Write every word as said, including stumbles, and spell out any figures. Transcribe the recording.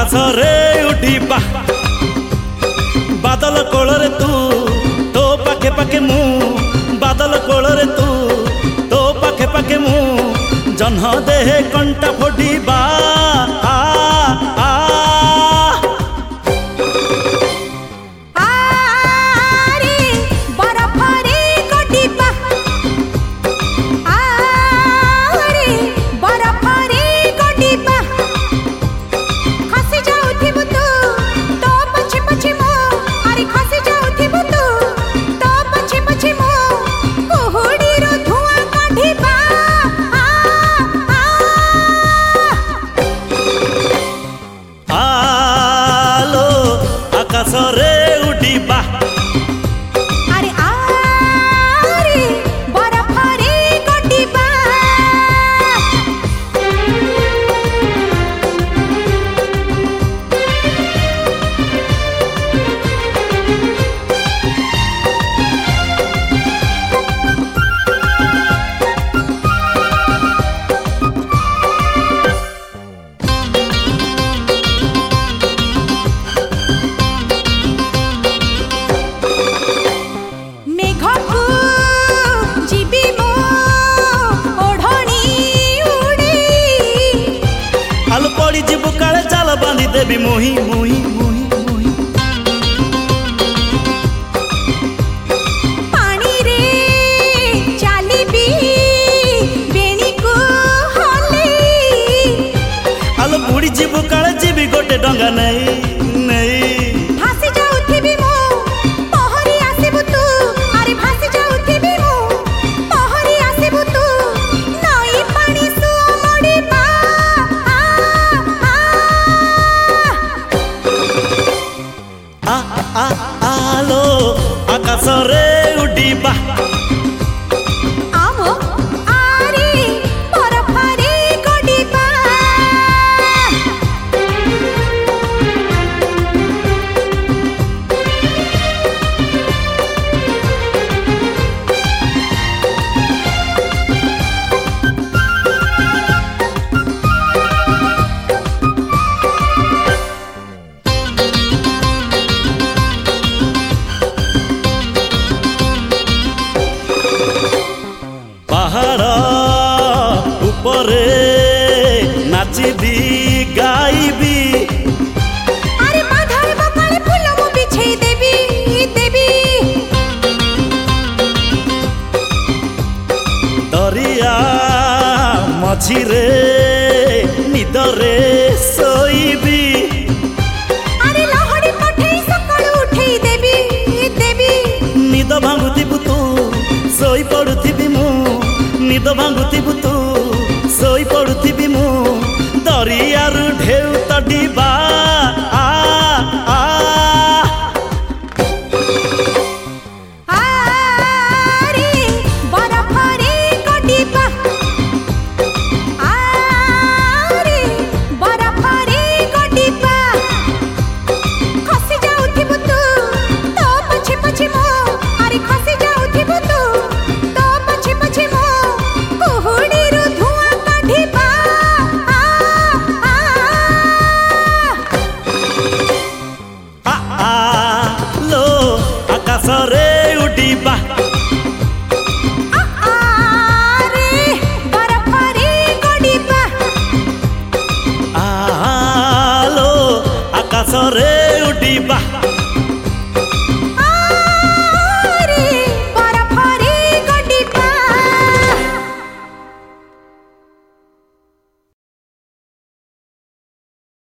आकाश रे उठिबा बादल कोଳରେ तू तो पाखे पाखे मु बादल कोଳରେ तू तो पाखे पाखे मु जन्ह देहे कंटा फोड़िबा आ आ आकाश रे उड़िबा अरे आरे बरफ रे गड़िबा पड़ी जीवु काले चाल बांधी देवी मोही मोही मोही मोही पानी रे चालीबी बेणी को हले आलो बुड़ी जीवु काले जीवी गोटे डंगा नहीं नहीं भासी जाउथिबी मो पहरी आसीबु तू अरे भासी जाउथिबी मो पहरी आसीबु तू नई पानी सु मड़ीबा आ आ आलो आकाश रे उड़िबा आवो आरे बरफ रे गड़िबा पहाड़ ऊपरे नाचिबी गाइबी अरे माधारे बकाले फूल मु बिछे देबी देबी दरिया मझिरे निदरे सोईबी अरे लहड़ी पठे सकाळू उठे देबी देबी निद भांगुथिबु तू सोई पड़ुथिबी मु निद भांगुथिबु तू सोई पड़ुथिबी मु